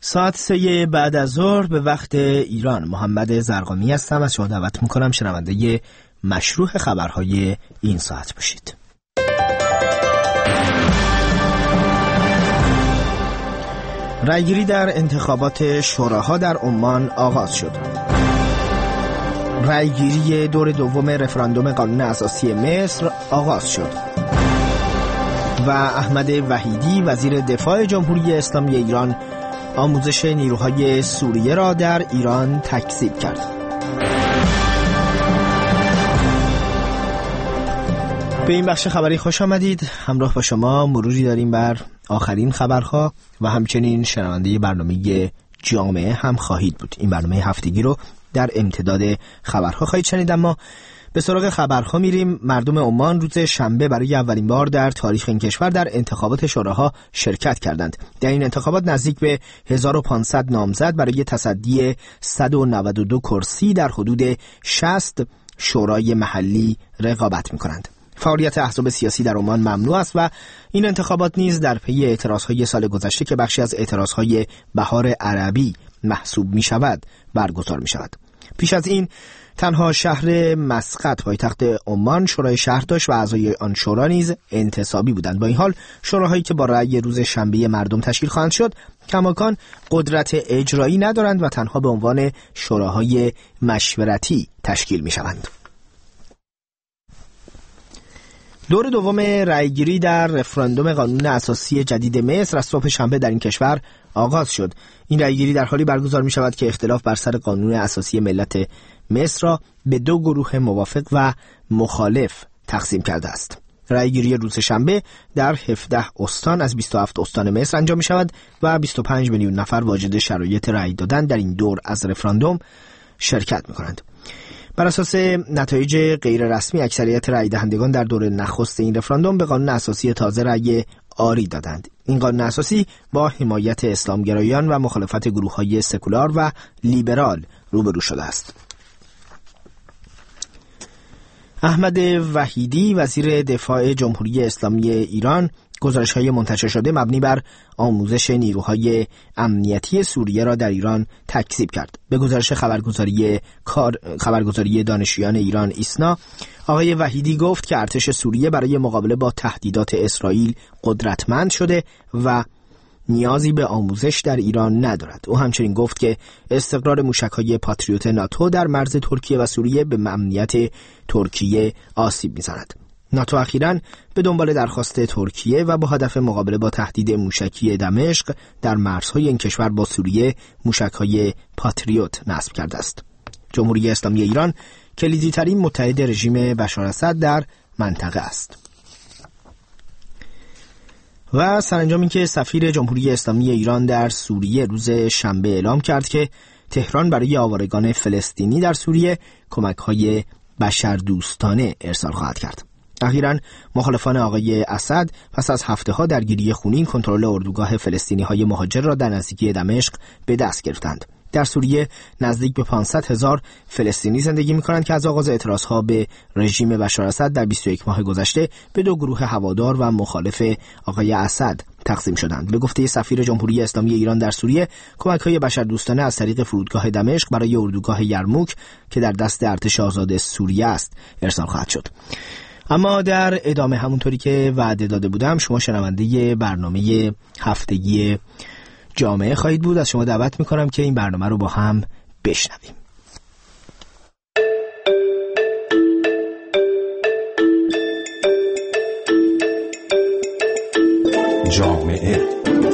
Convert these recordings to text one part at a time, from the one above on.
ساعت 3 بعد از ظهر به وقت ایران. محمد زرقامی هستم. از شما دعوت میکنم شنونده مشروع خبرهای این ساعت باشید. رأیگیری در انتخابات شوراها در عمان آغاز شد. رأیگیری دور دوم رفراندوم قانون اساسی مصر آغاز شد و احمد وحیدی وزیر دفاع جمهوری اسلامی ایران آموزش نیروهای سوریه را در ایران تکذیب کرد. به این بخش خبری خوش آمدید. همراه با شما مروری داریم بر آخرین خبرها و همچنین شنونده برنامه جامعه هم خواهید بود. این برنامه هفتگی رو در امتداد خبرها خواهید شنید. اما به سراغ خبرها میریم. مردم عمان روز شنبه برای اولین بار در تاریخ این کشور در انتخابات شوراها شرکت کردند. در این انتخابات نزدیک به 1500 نامزد برای تصدی 192 کرسی در حدود 60 شورای محلی رقابت می‌کنند. فعالیت احزاب سیاسی در عمان ممنوع است و این انتخابات نیز در پی اعتراضهای سال گذشته که بخشی از اعتراضهای بهار عربی محسوب می‌شود برگزار می‌شود. پیش از این تنها شهر مسقط پایتخت عمان شورای شهر داشت و اعضای آن شورا نیز انتصابی بودند. با این حال شوراهایی که با رأی روز شنبه مردم تشکیل خواهند شد کماکان قدرت اجرایی ندارند و تنها به عنوان شوراهای مشورتی تشکیل می‌شوند. دور دوم رأیگیری در رفراندوم قانون اساسی جدید مصر از صبح شنبه در این کشور آغاز شد. این رأیگیری در حالی برگزار می شود که اختلاف بر سر قانون اساسی ملت مصر را به دو گروه موافق و مخالف تقسیم کرده است. رأیگیری روز شنبه در 17 استان از 27 استان مصر انجام می شود و 25 میلیون نفر واجد شرایط رأی دادن در این دور از رفراندوم شرکت می کنند. بر اساس نتایج غیر رسمی اکثریت رأی دهندگان در دور نخست این رفراندوم به قانون اساسی تازه رأی آری دادند. این قانون اساسی با حمایت اسلامگرایان و مخالفت گروه‌های سکولار و لیبرال روبرو شده است. احمد وحیدی وزیر دفاع جمهوری اسلامی ایران گزارش‌های منتشر شده مبنی بر آموزش نیروهای امنیتی سوریه را در ایران تکذیب کرد. به گزارش خبرگزاری دانشجویان ایران ایسنا، آقای وحیدی گفت که ارتش سوریه برای مقابله با تهدیدات اسرائیل قدرتمند شده و نیازی به آموزش در ایران ندارد. او همچنین گفت که استقرار موشک‌های پاتریوت ناتو در مرز ترکیه و سوریه به امنیت ترکیه آسیب می‌زند. ناتو اخیراً به دنبال درخواست ترکیه و با هدف مقابله با تهدید موشکی دمشق در مرزهای این کشور با سوریه موشک‌های پاتریوت نصب کرده است. جمهوری اسلامی ایران کلیدی‌ترین متحد رژیم بشار اسد در منطقه است. و سرانجام اینکه سفیر جمهوری اسلامی ایران در سوریه روز شنبه اعلام کرد که تهران برای آوارگان فلسطینی در سوریه کمک‌های بشردوستانه ارسال خواهد کرد. اخیراً مخالفان آقای اسد پس از هفته‌ها درگیری خونین کنترل اردوگاه فلسطینی‌های مهاجر را در نزدیکی دمشق به دست گرفتند. در سوریه نزدیک به 500,000 فلسطینی زندگی می‌کنند که از آغاز اعتراضها به رژیم بشار اسد در 21 ماه گذشته به دو گروه هوادار و مخالف آقای اسد تقسیم شدند. به گفته سفیر جمهوری اسلامی ایران در سوریه، کمک‌های بشردوستانه از طریق فرودگاه دمشق برای اردوگاه یرموک که در دست ارتش آزاد سوریه است ارسال خواهد شد. اما در ادامه همونطوری که وعده داده بودم شما شنونده برنامه هفتگی جامعه خواهید بود. از شما دعوت میکنم که این برنامه رو با هم بشنویم. جامعه.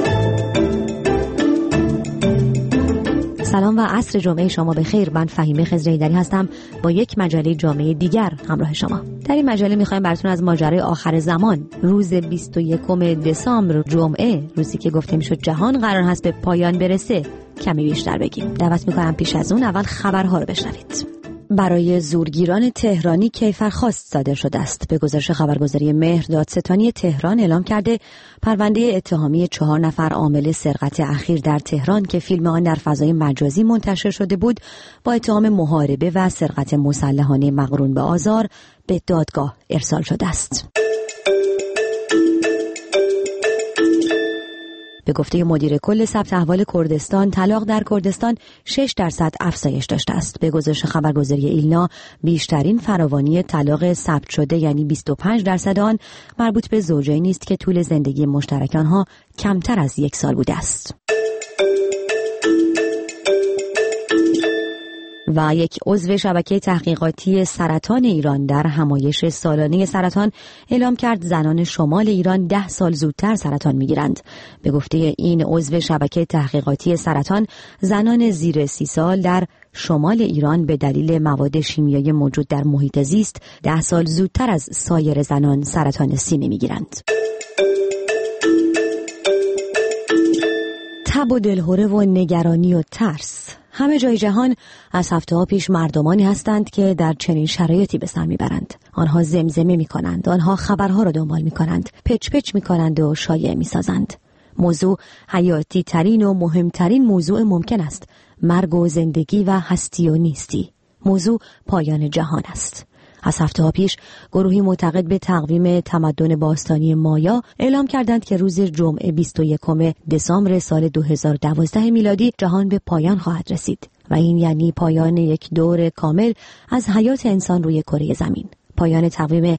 سلام و عصر جمعه شما بخیر. من فهیمه خضرایی‌دری هستم با یک مجله جامعه دیگر همراه شما. در این مجله می‌خوایم براتون از ماجرای آخر زمان، روز 21 دسامبر جمعه، روزی که گفته میشد جهان قرار هست به پایان برسه، کمی بیشتر بگیم. دعوت می‌کنم پیش از اون اول خبرها رو بشنوید. برای زورگیران تهرانی کیفرخواست صادر شده است. به گزارش خبرگزاری مهر، دادستانی تهران اعلام کرده پرونده اتهامی 4 نفر عامل سرقت اخیر در تهران که فیلم آن در فضای مجازی منتشر شده بود با اتهام محاربه و سرقت مسلحانه مقرون به آزار به دادگاه ارسال شده است. به گفته مدیر کل ثبت احوال کردستان، طلاق در کردستان 6% افزایش داشته است. به گزارش خبرگزاری ایلنا، بیشترین فراوانی طلاق ثبت شده یعنی 25% آن مربوط به زوجینی است که طول زندگی مشترک آنها کمتر از 1 سال بوده است. و یک عضو شبکه تحقیقاتی سرطان ایران در همایش سالانه سرطان اعلام کرد زنان شمال ایران 10 سال زودتر سرطان میگیرند. به گفته این عضو شبکه تحقیقاتی سرطان، زنان زیر 30 سال در شمال ایران به دلیل مواد شیمیایی موجود در محیط زیست 10 سال زودتر از سایر زنان سرطان سینه میگیرند. تب و دلهره و نگرانی و ترس. همه جای جهان از هفته‌ها پیش مردمانی هستند که در چنین شرایطی به سر میبرند. آنها زمزمه میکنند، آنها خبرها را دنبال میکنند، پچ پچ میکنند و شایعه میسازند. موضوع حیاتی ترین و مهمترین موضوع ممکن است، مرگ و زندگی و هستی و نیستی. موضوع پایان جهان است. از هفته‌ها پیش گروهی معتقد به تقویم تمدن باستانی مایا اعلام کردند که روز جمعه 21 دسامبر سال 2012 میلادی جهان به پایان خواهد رسید و این یعنی پایان یک دور کامل از حیات انسان روی کره زمین. پایان تقویم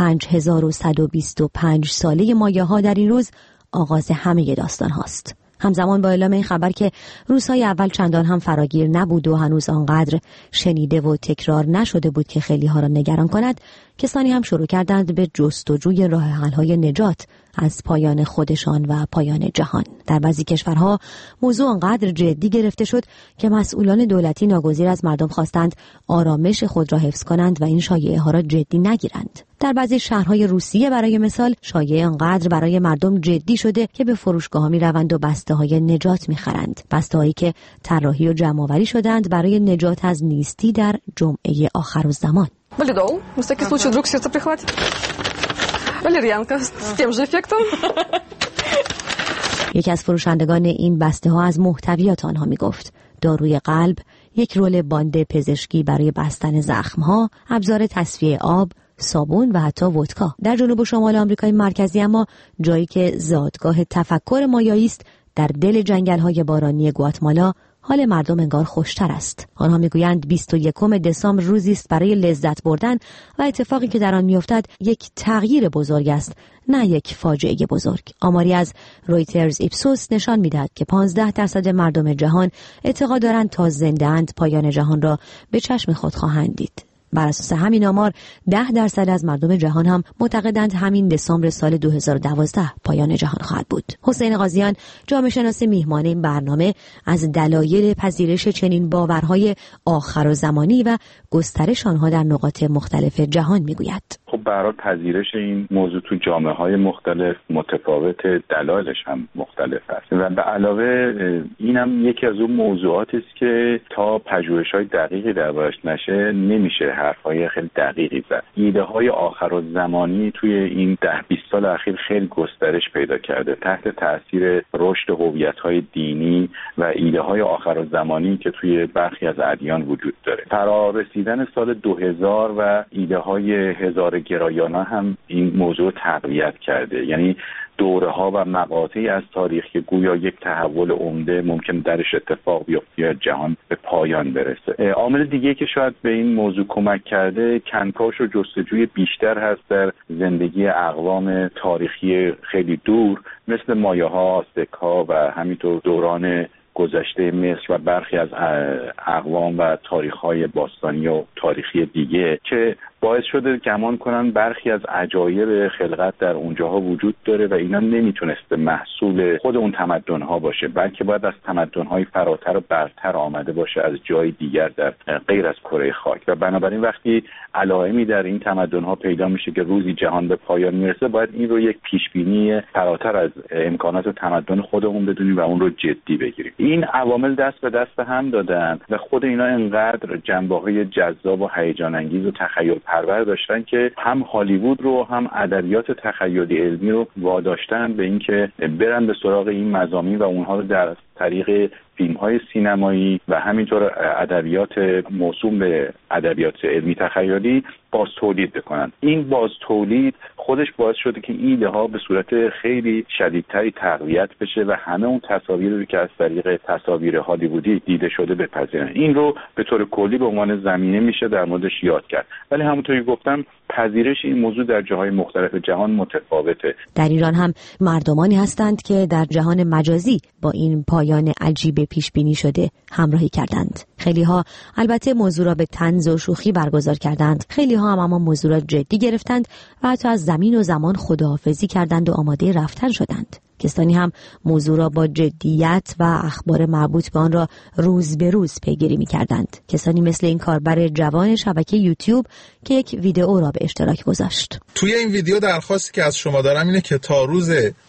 5125 ساله مایاها در این روز آغاز همه داستان هاست. همزمان با اعلام این خبر که روزهای اول چندان هم فراگیر نبود و هنوز آنقدر شنیده و تکرار نشده بود که خیلی ها را نگران کند، کسانی هم شروع کردند به جستجوی راه حل‌های نجات از پایان خودشان و پایان جهان. در بعضی کشورها موضوع آنقدر جدی گرفته شد که مسئولان دولتی ناگزیر از مردم خواستند آرامش خود را حفظ کنند و این شایعه ها را جدی نگیرند. در بعضی شهرهای روسیه برای مثال شایعه آنقدر برای مردم جدی شده که به فروشگاه‌ها می‌روند و بسته‌های نجات می‌خرند، بسته‌هایی که طراحی و جمع‌آوری شدند برای نجات از نیستی در جمعه آخرالزمان. Валидол, на всякий случай вдруг сердце прихватит. Валерьянка с тем же эффектом. یکی از فروشندگان این بسته ها از محتویات آنها می گفت: داروی قلب، یک رول باند پزشکی برای بستن زخم ها، ابزار تصفیه آب، صابون و حتی ودکا. در جنوب و شمال آمریکای مرکزی اما جایی که زادگاه تفکر مایایی است، در دل جنگل‌های بارانی گواتمالا حال مردم انگار خوشتر است. آنها میگویند 21 دسامبر روزی است برای لذت بردن و اتفاقی که در آن میافتد یک تغییر بزرگ است، نه یک فاجعه بزرگ. آماری از رویترز ایپسوس نشان میدهد که 15% مردم جهان اعتقاد دارند تا زنده‌اند پایان جهان را به چشم خود خواهند دید. بر اساس همین آمار 10% از مردم جهان هم معتقدند همین دسامبر سال 2012 پایان جهان خواهد بود. حسین قاضیان، جامعه شناس میهمان این برنامه، از دلایل پذیرش چنین باورهای آخرالزمانی و گسترش آنها در نقاط مختلف جهان میگوید. خب به هر حال پذیرش این موضوع تو جامعه‌های مختلف متفاوت، دلایلش هم مختلف است و به علاوه اینم یکی از اون موضوعاتی است که تا پژوهش‌های دقیقی دربارش نشه نمیشه حرفای خیلی دقیقی زد. ایده‌های آخرالزمانی توی این 10-20 سال اخیر خیلی گسترش پیدا کرده تحت تاثیر رشد هویت‌های دینی و ایده‌های آخرالزمانی که توی برخی از ادیان وجود داره. فرا رسیدن سال 2000 و ایده‌های هزار گرایانه هم این موضوع تقویت کرده، یعنی دوره ها و مقاطعی از تاریخ که گویا یک تحول عمده ممکن درش اتفاق بیفته یا جهان به پایان برسه. عامل دیگه که شاید به این موضوع کمک کرده کنکاش و جستجوی بیشتر هست در زندگی اقوام تاریخی خیلی دور مثل مایاها، آزتک‌ها و همینطور دوران گذشته مصر و برخی از اقوام و تاریخ‌های باستانی و تاریخی دیگه که باعث شده گمان کنن برخی از عجایب خلقت در اونجاها وجود داره و اینا نمیتونسته محصول خود اون تمدن‌ها باشه، بلکه باید از تمدن‌های فراتر و برتر آمده باشه از جای دیگر در غیر از کره خاک. و بنابراین وقتی علائمی در این تمدن‌ها پیدا میشه که روزی جهان به پایان میرسه، باید این رو یک پیشبینی فراتر از امکانات تمدن خودمون بدونیم و اون رو جدی بگیریم. این عوامل دست به دست هم دادن و خود اینا انقدر جنبه‌های جذاب و هیجان انگیز و تخیل پرور داشتن که هم هالیوود رو هم ادبیات تخیلی علمی رو واداشتن به اینکه برن به سراغ این مضامین و اونها رو در طریق فیلم‌های سینمایی و همینطور ادبیات موسوم به ادبیات علمی تخیلی باز تولید بکنن. این باز تولید خودش باعث شده که این ایده ها به صورت خیلی شدیدتری تقویت بشه و همه اون تصاویری که از طریق تصاویر هالیوودی دیده شده بپذیرن. این رو به طور کلی به عنوان زمینه میشه در موردش یاد کرد. ولی همونطوری گفتم پذیرش این موضوع در جاهای مختلف جهان متفاوته. در ایران هم مردمانی هستند که در جهان مجازی با این پایان عجیب پیش بینی شده همراهی کردند. خیلی ها البته موضوع را به طنز و شوخی برگزار کردند، خیلی ها هم اما موضوع را جدی گرفتند و حتی از زمین و زمان خداحافظی کردند و آماده رفتن شدند. کسانی هم موضوع را با جدیت و اخبار مربوط به آن را روز به روز پیگیری می‌کردند. کسانی مثل این کاربر جوان شبکه یوتیوب که یک ویدئو را به اشتراک گذاشت. توی این ویدیو درخواستی که از شما دارم اینه که تا روز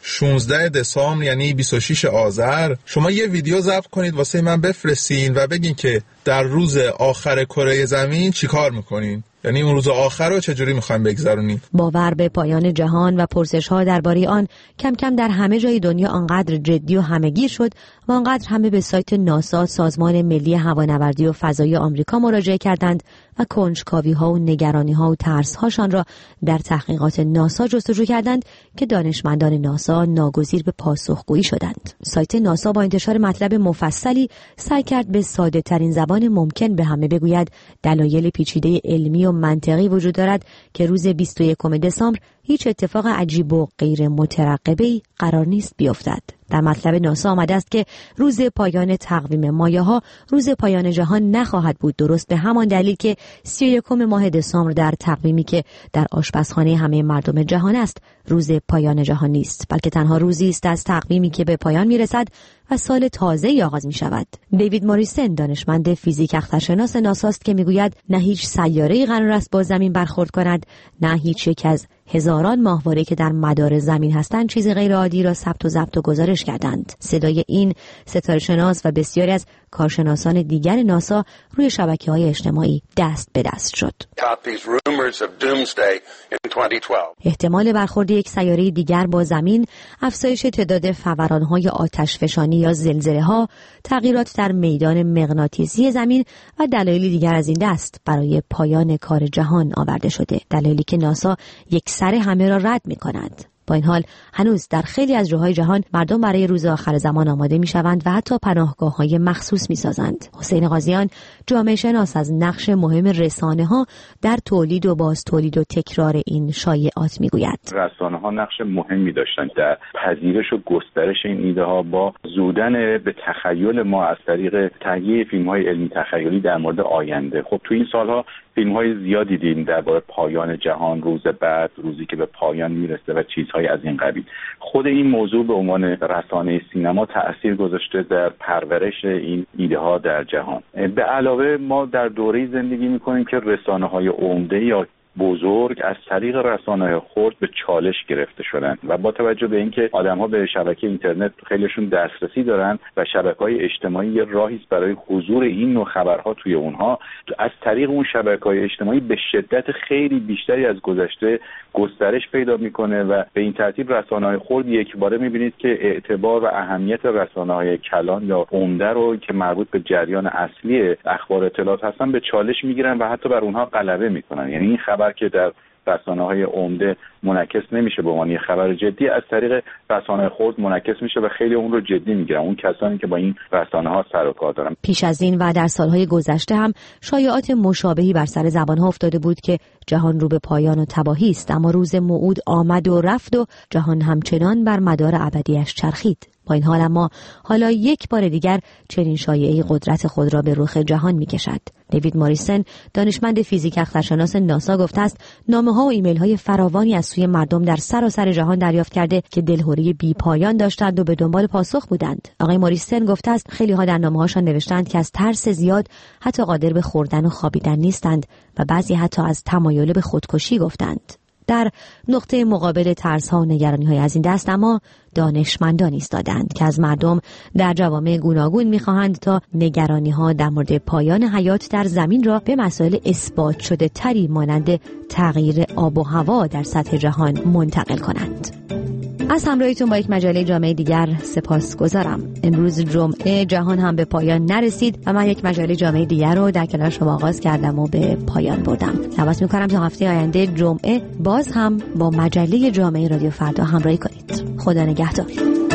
16 دسامبر یعنی 26 آذر شما یه ویدیو ضبط کنید واسه من بفرستین و بگین که در روز آخر کره زمین چیکار می‌کنین. یعنی اون روز آخر رو چجوری می‌خوایم بگذرونیم؟ باور به پایان جهان و پرسش‌ها درباره آن کم کم در همه جای دنیا آنقدر جدی و همه‌گیر شد و آنقدر همه به سایت ناسا، سازمان ملی هوانوردی و فضایی آمریکا مراجعه کردند و کنجکاوی‌ها و نگرانی‌ها و ترس‌هاشان را در تحقیقات ناسا جستجو کردند که دانشمندان ناسا ناگزیر به پاسخگویی شدند. سایت ناسا با انتشار مطلب مفصلی سعی کرد به ساده‌ترین زبان ممکن به همه بگوید دلایل پیچیده علمی و منطقی وجود دارد که روز 21 دسامبر هیچ اتفاق عجیب و غیر مترقبه‌ای قرار نیست بیفتد. در مطلب ناسا آمده است که روز پایان تقویم مایاها روز پایان جهان نخواهد بود، درست به همان دلیل که 31 ماه دسامبر در تقویمی که در آشپزخانه همه مردم جهان است روز پایان جهان نیست، بلکه تنها روزی است از تقویمی که به پایان میرسد و سال تازه‌ای آغاز می‌شود. دیوید موریسن دانشمند فیزیک اخترشناس ناسا است که میگوید نه هیچ سیاره‌ای قرار است با زمین برخورد کند، نه هیچ یک از هزاران ماهواره که در مدار زمین هستند چیزی غیر عادی را ثبت و ضبط و گزارش کردند. صدای این ستاره‌شناس و بسیاری از کارشناسان دیگر ناسا روی شبکه‌های اجتماعی دست به دست شد. احتمال برخورد یک سیاره دیگر با زمین، افزایش تعداد فوران‌های آتشفشانی یا زلزله‌ها، تغییرات در میدان مغناطیسی زمین و دلایل دیگر از این دست برای پایان کار جهان آورده شده، دلایلی که ناسا یکسر همه را رد می‌کند. با این حال هنوز در خیلی از جاهای جهان مردم برای روز آخر زمان آماده می‌شوند و حتی پناهگاه‌های مخصوص می‌سازند. حسین قاضیان جامعه شناس از نقش مهم رسانه‌ها در تولید و باز تولید و تکرار این شایعات می‌گوید. رسانه‌ها نقش مهمی داشتند در پذیرش و گسترش این ایده‌ها با زودن به تخیل ما از طریق تهیه فیلم‌های علمی تخیلی در مورد آینده. خب تو این سال‌ها فیلم‌های زیادی دیدیم درباره پایان جهان، روز بعد، روزی که به پایان میرسه و چیزهای از این قبیل. خود این موضوع به عنوان رسانه سینما تأثیر گذاشته در پرورش این ایده ها در جهان. به علاوه ما در دوره‌ای زندگی می‌کنیم که رسانه‌های عمده یا بزرگ از طریق رسانه‌های خرد به چالش گرفته شدن و با توجه به اینکه آدم‌ها به شبکه اینترنت خیلیشون دسترسی دارن و شبکه‌های اجتماعی یه راهی است برای حضور این نوع خبرها توی اونها، از طریق اون شبکه‌های اجتماعی به شدت خیلی بیشتری از گذشته گسترش پیدا می‌کنه و به این ترتیب رسانه‌های خرد یکباره می‌بینید که اعتبار و اهمیت رسانه‌های کلان یا عمده رو که مربوط به جریان اصلی اخبار اطلاعات هستن به چالش می‌گیرن و حتی بر اونها غلبه می‌کنن. یعنی این خبر که در رسانه‌های عمده منعکس نمیشه به عنوان خبر جدی، از طریق رسانه‌های خرد منعکس میشه و خیلی اون رو جدی میگیرن اون کسانی که با این رسانه‌ها سر و کار دارن. پیش از این و در سالهای گذشته هم شایعات مشابهی بر سر زبان‌ها افتاده بود که جهان رو به پایان و تباهی است، اما روز موعود آمد و رفت و جهان همچنان بر مدار ابدیش چرخید. با این حال اما حالا یک بار دیگر چنین شایعه‌ای قدرت خود را به رخ جهان می‌کشد. دیوید موریسن دانشمند فیزیک اخترشناس ناسا گفته است نامه‌ها و ایمیل‌های فراوانی از سوی مردم در سراسر جهان دریافت کرده که دلهوری بی‌پایان داشتند و به دنبال پاسخ بودند. آقای موریسن گفته است خیلی‌ها در نامه‌هاشان نوشتند که از ترس زیاد حتی قادر به خوردن و خوابیدن نیستند و بعضی حتی از تمایل به خودکشی گفتند. در نقطه مقابل ترس‌ها و نگرانی‌های از این دست اما دانشمندان ایستادند که از مردم در جوامع گوناگون می‌خواهند تا نگرانی‌ها در مورد پایان حیات در زمین را به مسائل اثبات شده تری مانند تغییر آب و هوا در سطح جهان منتقل کنند. از همراهیتون با یک مجله جامعه دیگر سپاسگزارم. امروز جمعه جهان هم به پایان نرسید و من یک مجله جامعه دیگر رو در کنار شما آغاز کردم و به پایان بردم. دعوت می‌کنم تا هفته آینده جمعه باز هم با مجله جامعه رادیو فردا همراهی کنید. خدا نگهدار.